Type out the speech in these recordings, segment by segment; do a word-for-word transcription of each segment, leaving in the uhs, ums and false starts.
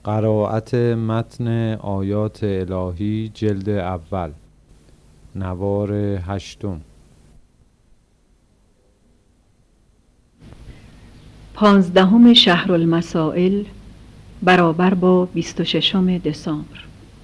قرائت متن آیات الهی جلد اول نوار هشتم. پانزدهم شهرالمسائل برابر با بیست و ششم دسامبر.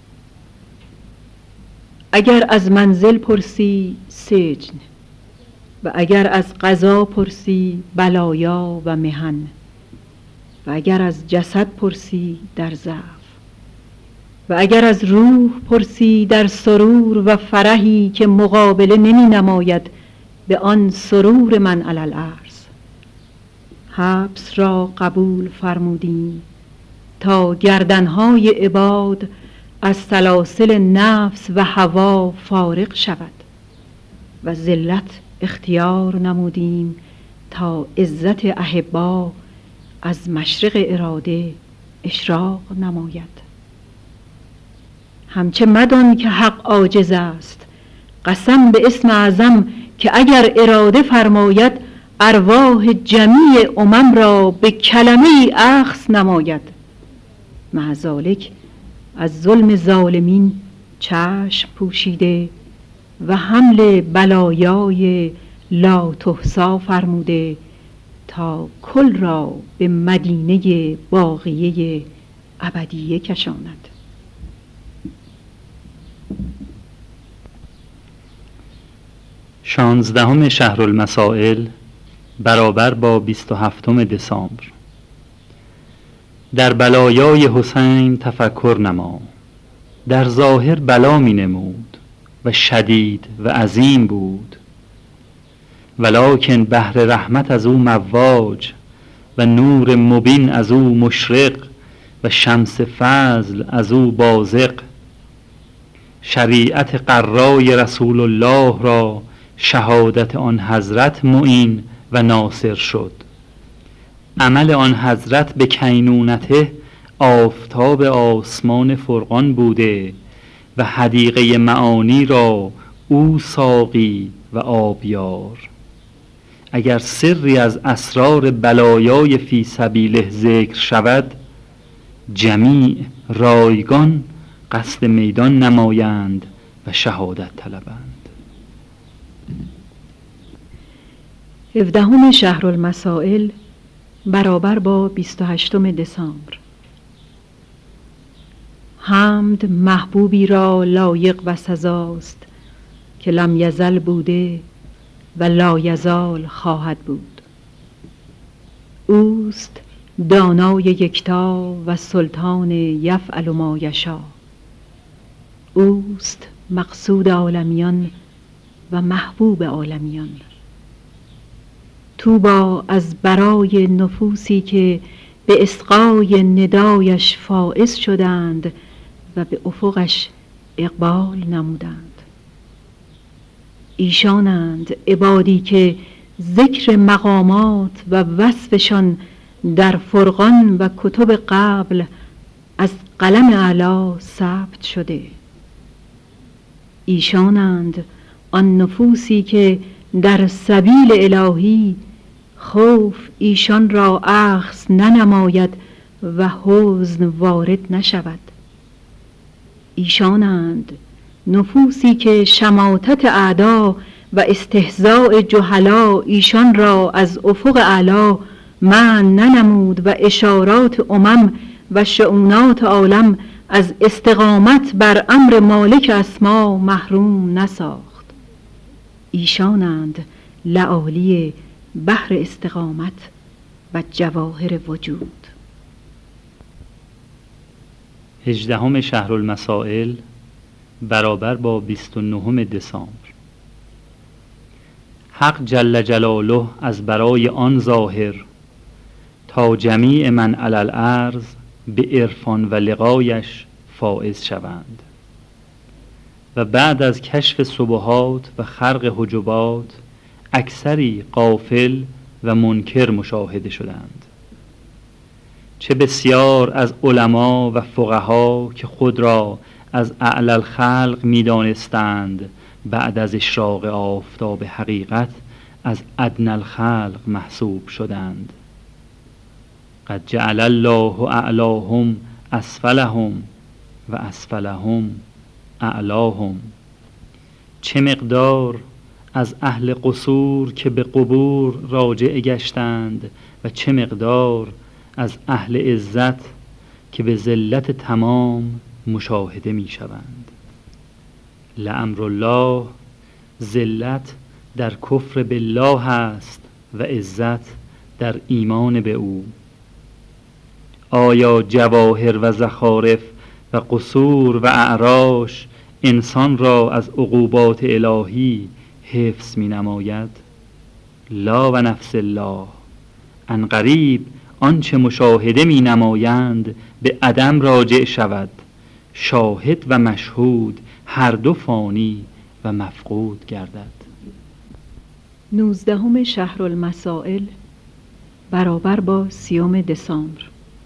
اگر از منزل پرسی سجن و اگر از قضا پرسی بلایا و محن و اگر از جسد پرسی در ضعف و اگر از روح پرسی در سرور و فرحی که مقابله نمی نماید به آن سرور من علی الارض. حبس را قبول فرمودیم تا گردنهای عباد از سلاسل نفس و هوا فارغ شود و ذلت اختیار نمودیم تا عزت احبا از مشرق اراده اشراق نماید. همچه مدان که حق عاجز است، قسم به اسم اعظم که اگر اراده فرماید ارواح جمیع امم را به کلمه ای اخذ نماید. مع ذالک از ظلم ظالمین چشم پوشیده و حمل بلایای لا تحصی فرموده تا کل را به مدینه باقیه ابدیه کشاند. شانزدهم شهرالمسائل برابر با بیست و هفتم دسامبر. در بلایای حسین تفکر نما، در ظاهر بلا می نمود و شدید و عظیم بود، ولکن بحر رحمت از او مواج و نور مبین از او مشرق و شمس فضل از او بازغ. شریعت قرای رسول الله را شهادت آن حضرت معین و ناصر شد. عمل آن حضرت به کینونته آفتاب آسمان فرقان بوده و حدیقه معانی را او ساقی و آبیار. اگر سری از اسرار بلایای فی سبیله ذکر شود، جمیع رایگان قصد میدان نمایند و شهادت طلبند. هفدهم شهرالمسائل برابر با بیست و هشتم دسامبر. حمد محبوبی را لایق و سزاست که لم یزل بوده و لا یزال خواهد بود. اوست دانای یکتا و سلطان یفعل ما یشا. اوست مقصود عالمیان و محبوب عالمیان. طوبی از برای نفوسی که به اسقای ندایش فائز شدند و به افقش اقبال نمودند. ایشانند عبادی که ذکر مقامات و وصفشان در فرقان و کتب قبل از قلم اعلی ثبت شده. ایشانند آن نفوسی که در سبیل الهی خوف ایشان را اخذ ننماید و حزن وارد نشود. ایشانند نفوسی که شماتت اعدا و استهزاء جهلا ایشان را از افق اعلی منع ننمود و اشارات امم و شؤونات عالم از استقامت بر امر مالک اسما محروم نساخت. ایشانند لآلی بحر استقامت و جواهر وجود. هجدهم شهرالمسائل برابر با بیست و نهم دسامبر. حق جل جلاله از برای آن ظاهر تا جمیع من علی الارض به عرفان و لقایش فائز شوند و بعد از کشف سبحات و خرق حجبات اکثری غافل و منکر مشاهده شدند. چه بسیار از علما و فقها که خود را از اعلی الخلق می دانستند، بعد از اشراق آفتاب حقیقت از ادنی الخلق محسوب شدند. قد جعل الله اعلاهم اسفلهم و اسفلهم اعلاهم. چه مقدار از اهل قصور که به قبور راجع گشتند و چه مقدار از اهل عزت که به ذلت تمام مشاهده می شوند. لامر الله، ذلت در کفر بالله است و عزت در ایمان به او. آیا جواهر و زخارف و قصور و اعراش انسان را از عقوبات الهی حفظ می نماید؟ لا و نفس الله، ان قریب آنچه مشاهده می نمایند به عدم راجع شود. شاهد و مشهود هر دو فانی و مفقود گردد. نوزدهم شهر المسائل برابر با سیوم دسامبر.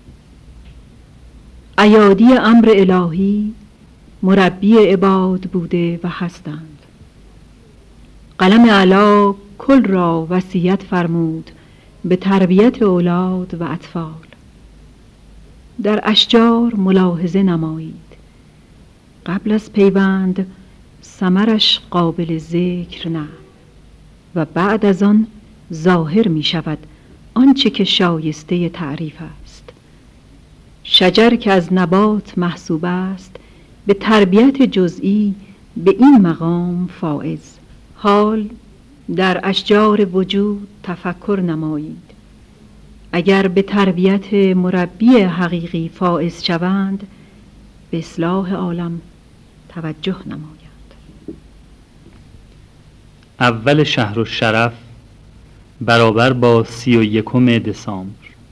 ایادی امر الهی مربی عباد بوده و هستند. قلم اعلی کل را وصیت فرمود به تربیت اولاد و اطفال. در اشجار ملاحظه نمایید. قبل از پیوند ثمرش قابل ذکر نه و بعد از آن ظاهر می شود آنچه که شایسته تعریف است. شجر که از نبات محسوب است به تربیت جزئی به این مقام فائز. حال در اشجار وجود تفکر نمایید. اگر به تربیت مربی حقیقی فائز شوند به اصلاح عالم توجه نمایند. اول شهر الشرف برابر با سی و یکم دسامبر.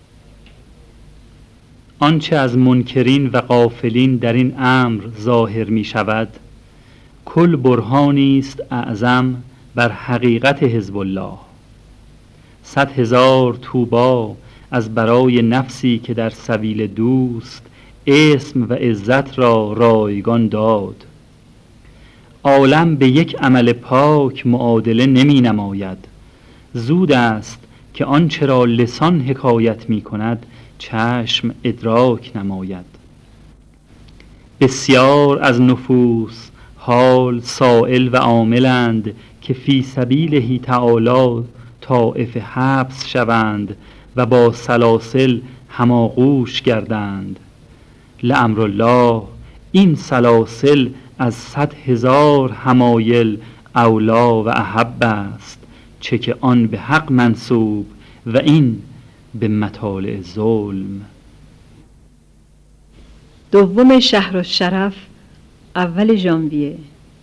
آنچه از منکرین و غافلین در این امر ظاهر می شود کل برهانی است اعظم بر حقیقت حزب الله. صد هزار توبا از برای نفسی که در سبیل دوست اسم و عزت را رایگان داد. عالم به یک عمل پاک معادله نمی نماید. زود است که آنچه را لسان حکایت می کند چشم ادراک نماید. بسیار از نفوس حال سائل و عاملند که فی سبیله تعالی طائف حبس شوند و با سلاسل هماغوش گردند. لامر الله، این سلاسل از صد هزار حمایل اولا و احب است، چه که آن به حق منصوب و این به مطالع ظلم. دوم شهر الشرف اول ژانویه.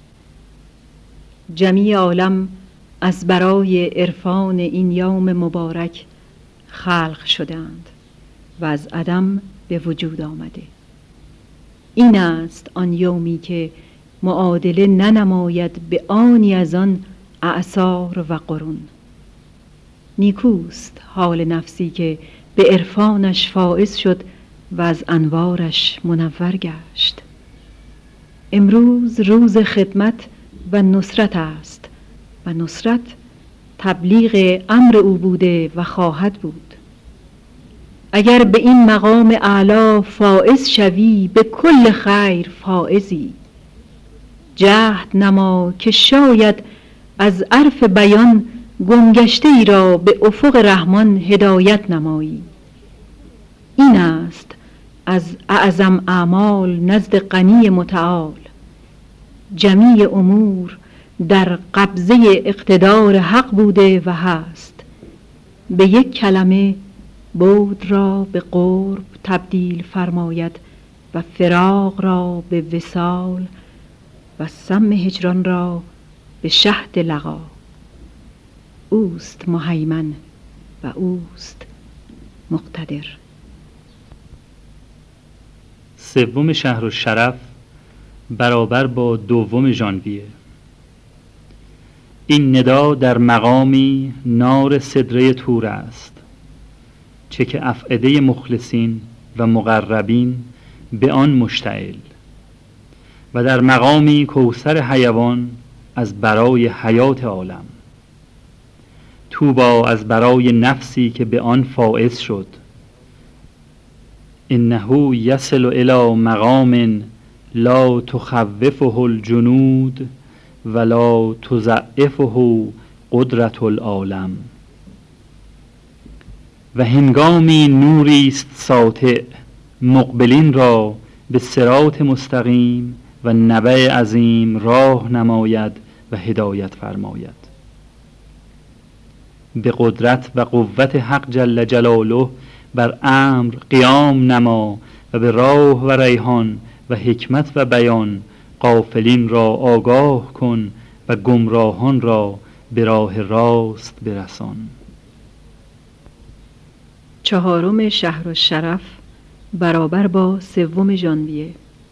جمیع عالم از برای عرفان این یوم مبارک خلق شدند و از عدم به وجود آمده. این است آن یومی که معادله ننماید به آنی از آن اعصار و قرون. نیکوست حال نفسی که به عرفانش فائز شد و از انوارش منور گشت. امروز روز خدمت و نصرت است و نصرت تبلیغ امر او بوده و خواهد بود. اگر به این مقام اعلی فائز شوی به کل خیر فائزی. جهد نما که شاید از عرف بیان گمگشته ای را به افق رحمان هدایت نمایی. این است از اعظم اعمال نزد غنی متعال. جمیع امور در قبضه اقتدار حق بوده و هست. به یک کلمه بود را به قرب تبدیل فرماید و فراق را به وصال و سم هجران را به شهد لقا. اوست مهیمن و اوست مقتدر. سوم شهر الشرف برابر با دوم ژانویه. این ندا در مقامی نار سدره طور است، چه که افعده مخلصین و مقربین به آن مشتعل و در مقامی کوثر حیوان از برای حیات عالم. توبا از برای نفسی که به آن فائز شد. انه یصل الی مقام لا تخوفه الجنود ولا تضعفه قدرت العالم. و هنگامی نوری است ساطع مقبلین را به صراط مستقیم و نبع عظیم راه نماید و هدایت فرماید. به قدرت و قوت حق جل جلاله بر امر قیام نما و به راه و ریحان و حکمت و بیان غافلین را آگاه کن و گمراهان را به راه راست برسان. چهارم شهرالشرف برابر با سوم ژانویه.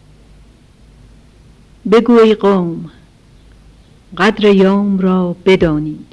بگو ای قوم قدر یوم را بدانید.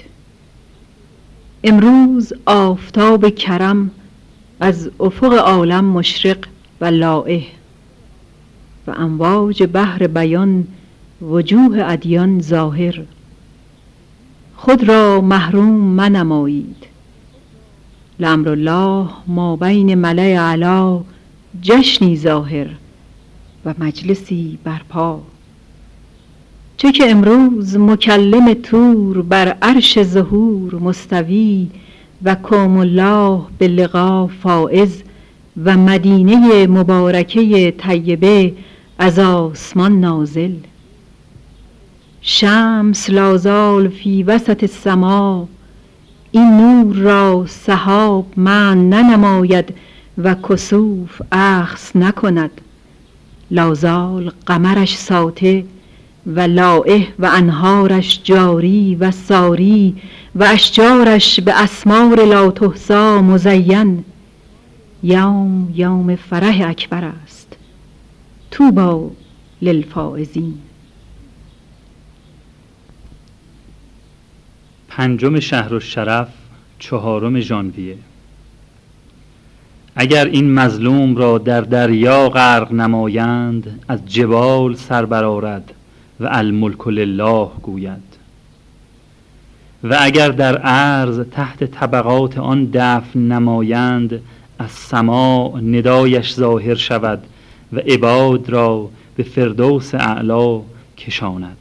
امروز آفتاب کرم از افق عالم مشرق و لائح و امواج بحر بیان وجوه ادیان ظاهر. خود را محروم منمایید. لامر الله ما بین ملأ اعلی جشنی ظاهر و مجلسی برپا. چه که امروز مکلم طور بر عرش ظهور مستوی و کام الله به لقا فائز و مدینه مبارکه طیبه از آسمان نازل. شمس لازال فی وسط السما، این نور را سحاب من ننماید و کسوف اخذ نکند. لازال قمرش ساطع و لائح و انهارش جاری و ساری و اشجارش به اسمار لا تحصی مزین. یوم یوم فرح اکبر است، طوبی للفائزین. پنجم شهرالشرف چهارم ژانویه. اگر این مظلوم را در دریا غرق نمایند از جبال سر برآرد و الملک لله گوید. و اگر در عرض تحت طبقات آن دفن نمایند از سماع ندایش ظاهر شود و عباد را به فردوس اعلی کشاند.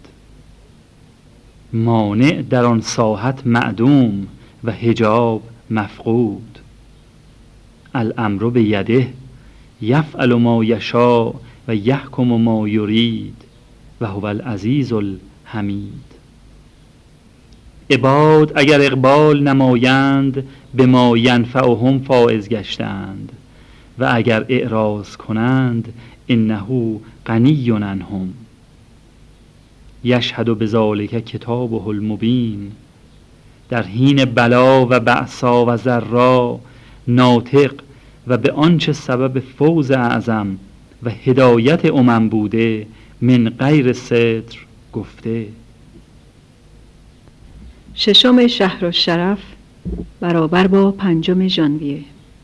مانع در آن ساحت معدوم و حجاب مفقود. الامر بیده یفعل ما یشاء و یحکم ما یرید و هو العزیز الحمید. عباد اگر اقبال نمایند به ما ینفعهم فائز گشتند و اگر اعراض کنند انه غنی عنهم. یشهد بذلک کتابه المبین. در حین بلا و بأسا و ضرا ناطق و به آنچه سبب فوز اعظم و هدایت امم بوده من غیر ستر گفته. ششم شهرالشرف برابر با پنجم ژانویه.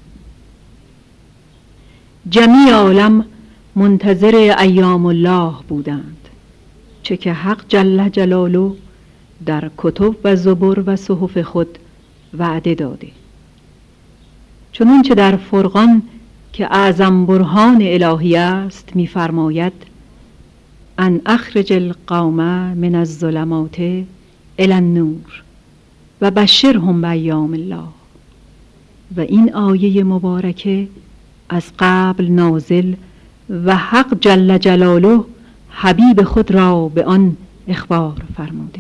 جمیع عالم منتظر ایام الله بودند، چه که حق جل جلاله در کتب و زبر و صحف خود وعده داده. چنان چه در فرقان که اعظم برهان الهی است می‌فرماید ان اخرج القوم من الظلمات الی النور و بشرهم بایام الله. و این آیه مبارکه از قبل نازل و حق جل جلاله حبیب خود را به آن اخبار فرموده.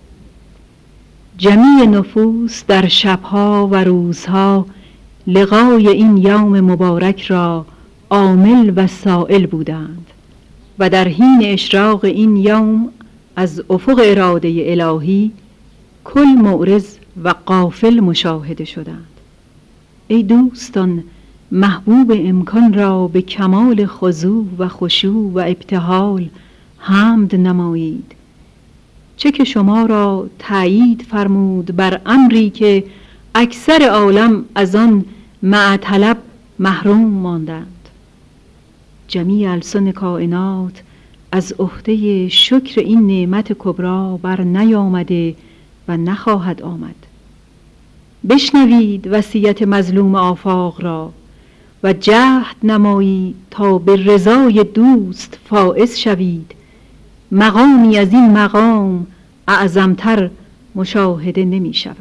جمیع نفوس در شبها و روزها لقای این یوم مبارک را عامل و سائل بودند و در حین اشراق این یوم از افق اراده الهی کل معرض و غافل مشاهده شدند. ای دوستان، محبوب امکان را به کمال خضوع و خشوع و ابتهال حمد نمایید، چه که شما را تأیید فرمود بر امری که اکثر عالم از آن مع طلب محروم ماندند. جمیع السن کائنات از عهده شکر این نعمت کبرا بر نیامده و نخواهد آمد. بشنوید وصیت مظلوم آفاق را، و جهد نمایی تا به رضای دوست فائز شوید. مقامی از این مقام اعظمتر مشاهده نمی شود.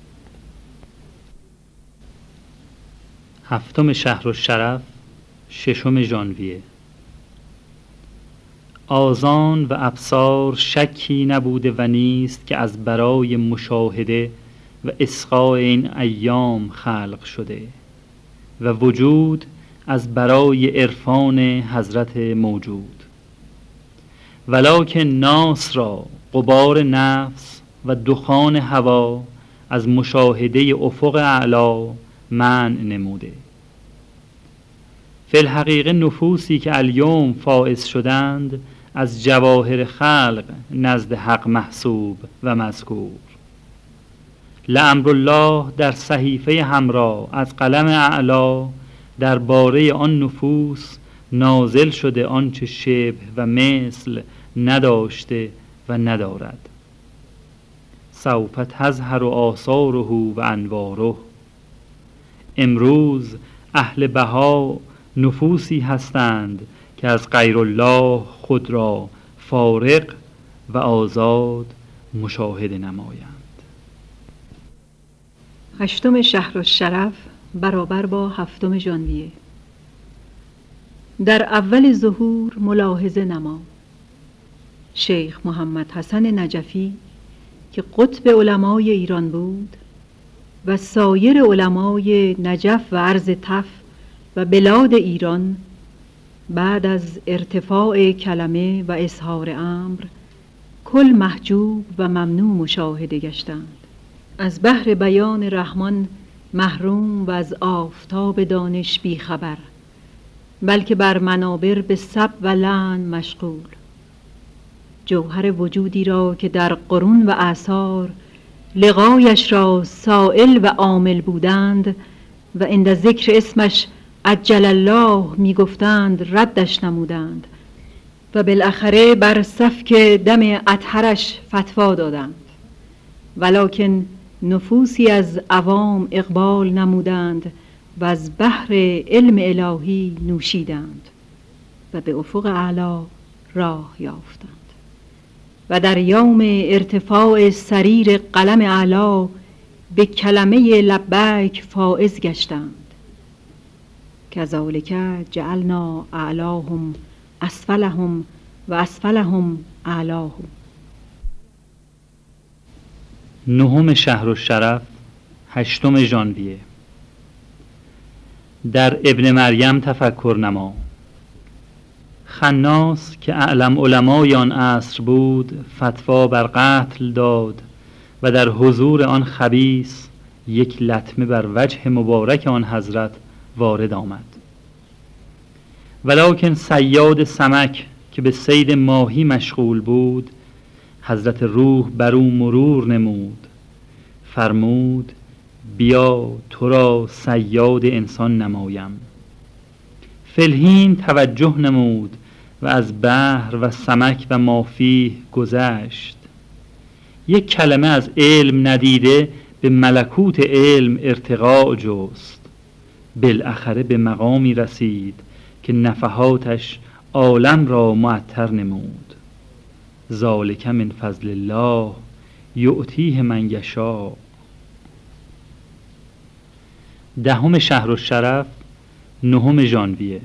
هفتم شهرالشرف، ششم ژانویه. آذان و ابصار شکی نبوده و نیست که از برای مشاهده و اصغاء این ایام خلق شده و وجود از برای عرفان حضرت موجود. ولکن ناس را غبار نفس و دخان هوا از مشاهده افق اعلا منع نموده. فی الحقیقه نفوسی که الیوم فائز شدند از جواهر خلق نزد حق محسوب و مذکور. لامر الله در صحیفه حمرا از قلم اعلا درباره آن نفوس نازل شده آنچه شبه و مثل نداشته و ندارد. سوف تظهر آثاره و انواره. امروز اهل بها نفوسی هستند که از غیر الله خود را فارغ و آزاد مشاهده نمایند. هشتم شهرالشرف برابر با هفتم ژانویه. در اول ظهور ملاحظه نما. شیخ محمد حسن نجفی که قطب علمای ایران بود و سایر علمای نجف و عرض تف و بلاد ایران بعد از ارتفاع کلمه و اظهار امر کل محجوب و ممنوع مشاهده گشتند. از بحر بیان رحمان محروم و از آفتاب دانش بی خبر، بلکه بر منابر به سب و لعن مشغول. جوهر وجودی را که در قرون و آثار لقایش را سائل و عامل بودند و عند ذکر اسمش عجل الله می گفتند ردش نمودند و بالاخره بر سفک دم اطهرش فتوا دادند. ولکن نفوسی از عوام اقبال نمودند و از بحر علم الهی نوشیدند و به افق اعلا راه یافتند و در یوم ارتفاع سریر قلم اعلا به کلمه لبیک فائز گشتند. کذالک جعلنا اعلاهم اسفلهم و اسفلهم اعلاهم. نهم شهرالشرف، هشتم ژانویه. در ابن مریم تفکر نما. خناس که اعلم علمای آن عصر بود فتوا بر قتل داد و در حضور آن خبیث یک لطمه بر وجه مبارک آن حضرت وارد آمد. ولکن صیاد سمک که به صید ماهی مشغول بود حضرت روح بر او مرور نمود، فرمود بیا تو را صیاد انسان نمایم. فلهین توجه نمود و از بحر و سمک و مافیه گذشت. یک کلمه از علم ندیده به ملکوت علم ارتقاء جست. بالاخره به مقامی رسید که نفحاتش عالم را معطر نمود. ذالک من فضل الله یؤتیه من یشاء. دهم شهرالشرف، نهم ژانویه.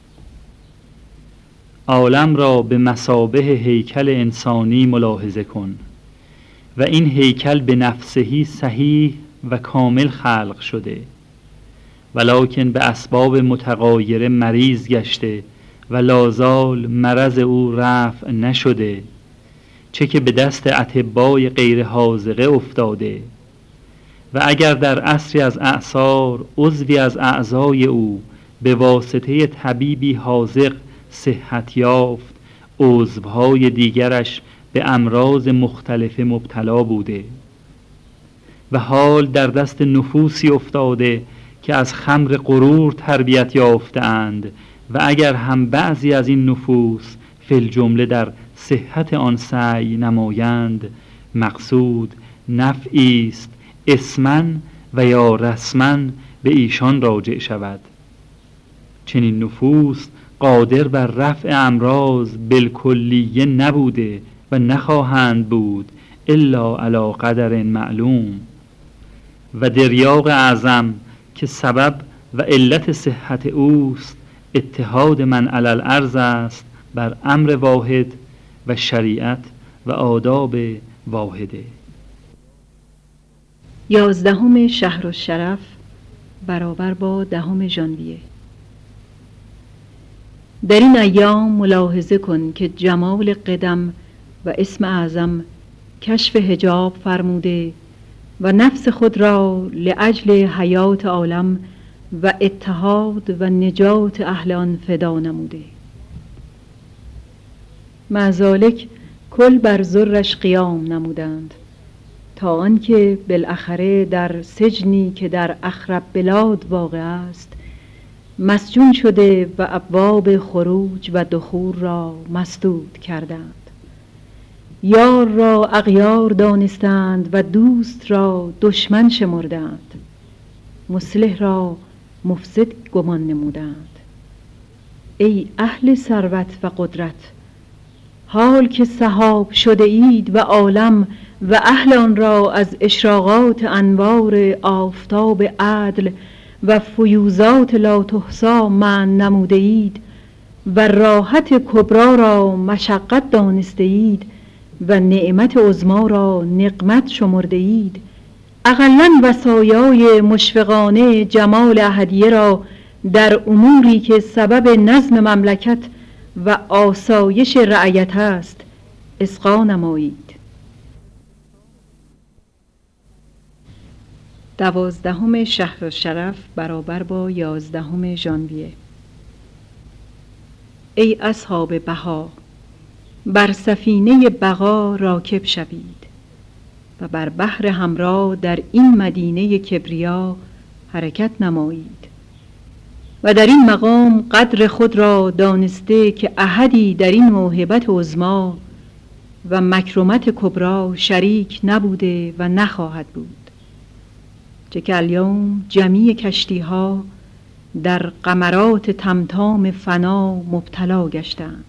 عالم را به مثابه هیکل انسانی ملاحظه کن و این هیکل به نفسهی صحیح و کامل خلق شده، ولکن به اسباب متغایره مریض گشته و لازال مرض او رفع نشده، چه که به دست اطبای غیر حاذقه افتاده. و اگر در عصری از اعصار عضوی از اعضای او به واسطه طبیبی حاذق صحت یافت، عضوهای دیگرش به امراض مختلف مبتلا بوده و حال در دست نفوسی افتاده که از خمر غرور تربیت یافتند و اگر هم بعضی از این نفوس فی الجمله در صحت آن سعی نمایند، مقصود نفعی است اسمن و یا رسمن به ایشان راجع شود. چنین نفوس قادر بر رفع امراض بالکلیه نبوده و نخواهند بود الا علی قدر معلوم. و دریاغ اعظم که سبب و علت صحت اوست اتحاد من علی الارض است بر امر واحد و شریعت و آداب واحده. یازدهم شهرالشرف برابر با دهم ژانویه. در این ایام ملاحظه کن که جمال قدم و اسم اعظم کشف حجاب فرموده و نفس خود را لأجل حیات عالم و اتحاد و نجات اهل آن فدا نموده. مع ذالک کل بر زرش قیام نمودند تا آنکه بالاخره در سجنی که در اخرب بلاد واقع است مسجون شده و ابواب خروج و دخول را مسدود کردند. یار را اغیار دانستند و دوست را دشمن شمردند، مصلح را مفسد گمان نمودند. ای اهل ثروت و قدرت، حال که سحاب شده اید و عالم و اهل آن را از اشراقات انوار آفتاب عدل و فیوزات لا تحصی منع نموده اید و راحت کبرا را مشقت دانسته اید و نعمت عظما را نقمت شمرده اید، اقلاً وصایای مشفقانه جمال احدیه را در اموری که سبب نظم مملکت و آسایش رعیت است اصغا نمایید. دوازدهم شهرالشرف برابر با یازدهم ژانویه. ای اصحاب بها، بر سفینه بقا راکب شوید و بر بحر حمرا در این مدینه کبریا حرکت نمایید و در این مقام قدر خود را دانسته که احدی در این موهبت عظما و مکرمت کبرا شریک نبوده و نخواهد بود، چه که الیوم جمیع کشتی ها در قمرات تمتام فنا مبتلا گشتند،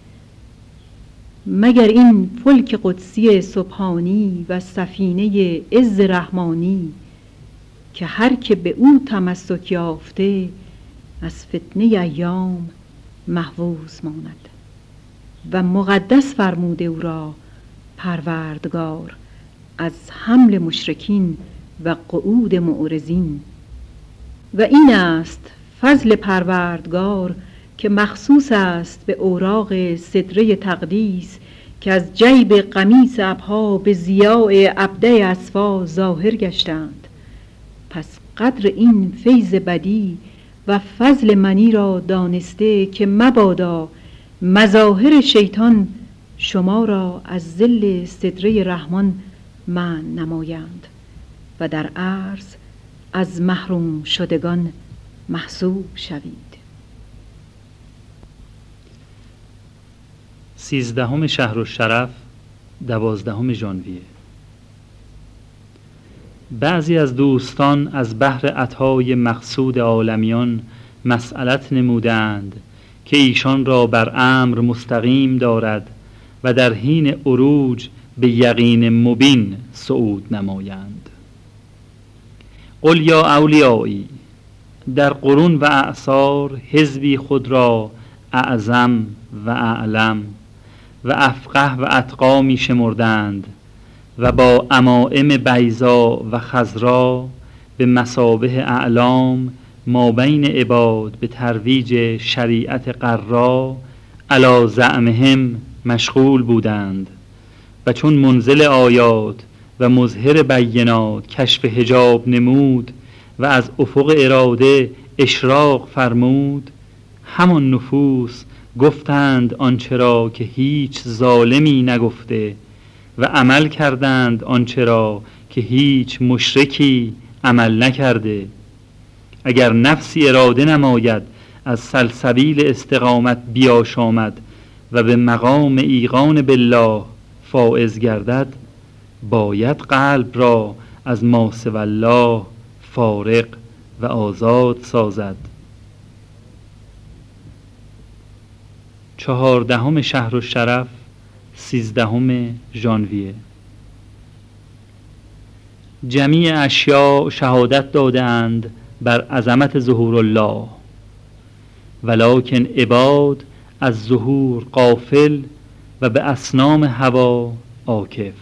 مگر این فلک قدسی سبحانی و سفینه عز رحمانی که هر که به او تمسک یافته از فتنه ایام محفوظ ماند و مقدس فرموده او را پروردگار از حمل مشرکین و قعود معرضین. و این است فضل پروردگار که مخصوص است به اوراق صدره تقدیس که از جیب قمیص ابها به ضیاء ابده اصفا ظاهر گشتند. پس قدر این فیض بدی و فضل منی را دانسته که مبادا مظاهر شیطان شما را از ظل صدره رحمان منع نمایند و در عرض از محروم شدگان محسوب شوید. سیزدهم شهرالشرف دوازدهم ژانویه. بعضی از دوستان از بحر عطای مقصود عالمیان مسئلت نمودند که ایشان را بر امر مستقیم دارد و در حین عروج به یقین مبین صعود نمایند. قل یا اولیایی، در قرون و اعصار حزبی خود را اعظم و اعلم و افقه و اتقا می شمردند و با عمائم بیضا و خضرا به مثابه اعلام ما بین عباد به ترویج شریعت قرا علی زعمهم مشغول بودند و چون منزل آیات و مظهر بینات کشف حجاب نمود و از افق اراده اشراق فرمود، همان نفوس گفتند آنچه را که هیچ ظالمی نگفته و عمل کردند آنچه را که هیچ مشرکی عمل نکرده. اگر نفسی اراده نماید از سلسبیل استقامت بیاشامد و به مقام ایقان بالله فائز گردد، باید قلب را از ما سوی الله فارغ و آزاد سازد. چهاردهم شهرالشرف، سیزدهم ژانویه. جمیع اشیاء شهادت دادند بر عظمت ظهور الله، ولکن عباد از ظهور غافل و به اصنام هوا عاکف.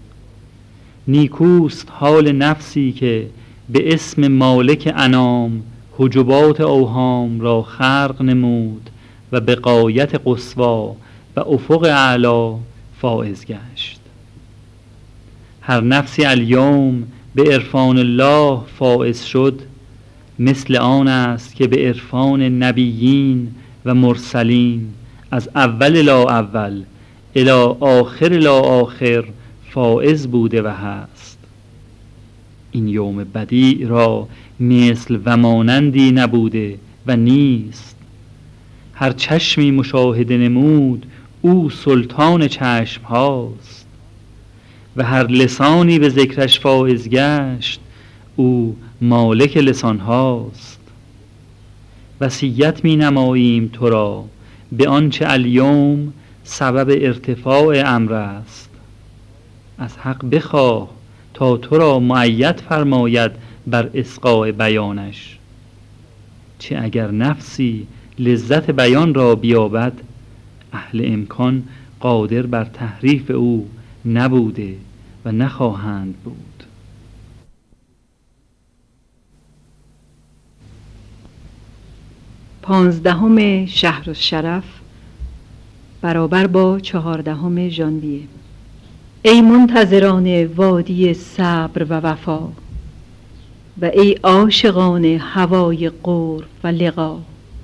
نیکوست حال نفسی که به اسم مالک انام حجبات اوهام را خرق نمود و به غایت قصوا و افق اعلا فائز گشت. هر نفسی الیوم به عرفان الله فائز شد، مثل آن است که به عرفان نبیین و مرسلین از اول لا اول الی آخر لا آخر فائز بوده و هست. این یوم بدیع را مثل و مانندی نبوده و نیست. هر چشمی مشاهده نمود او سلطان چشم هاست، و هر لسانی به ذکرش فائز گشت او مالک لسان هاست. وصیت می نماییم تو را به آنچه الیوم سبب ارتفاع امر است. از حق بخواه تا تو را مؤید فرماید بر اسقاء بیانش. چه اگر نفسی لذت بیان را بیابد، اهل امکان قادر بر تحریف او نبوده و نخواهند بود. پانزدهم شهرالشرف برابر با چهاردهم ژانویه. ای منتظران وادی صبر و وفا، و ای عاشقان هوای قرب و لقا،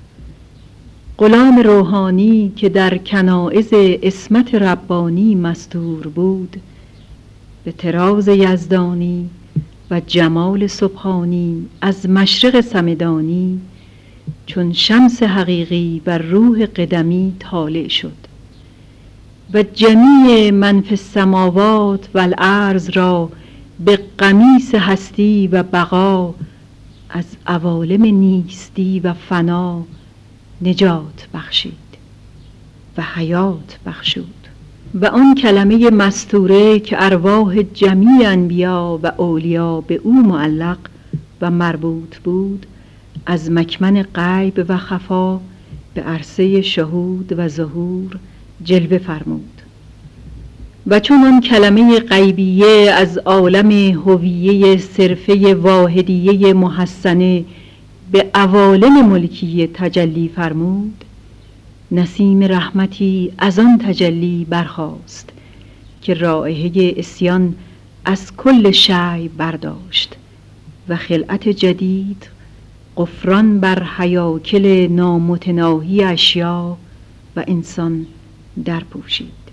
غلام روحانی که در کنایز عصمت ربانی مستور بود، به طراز یزدانی و جمال سبحانی از مشرق سمدانی چون شمس حقیقی بر روح قدمی طالع شد، و جمیع من فی السماوات و الارض را به قمیص هستی و بقا از عوالم نیستی و فنا نجات بخشید و حیات بخشود. و آن کلمه مستوره که ارواح جمیع انبیا و اولیا به او معلق و مربوط بود، از مکمن غیب و خفا به عرصه شهود و ظهور جلوه فرمود. و چون آن کلمه غیبیه از عالم هویه صرفه واحدیه محسنه به عوالم ملکیه تجلی فرمود، نسیم رحمتی از آن تجلی برخاست که رائحه عصیان از کل شیء برداشت و خلعت جدید غفران بر هیاکل نامتناهی اشیا و انسان در پوشید.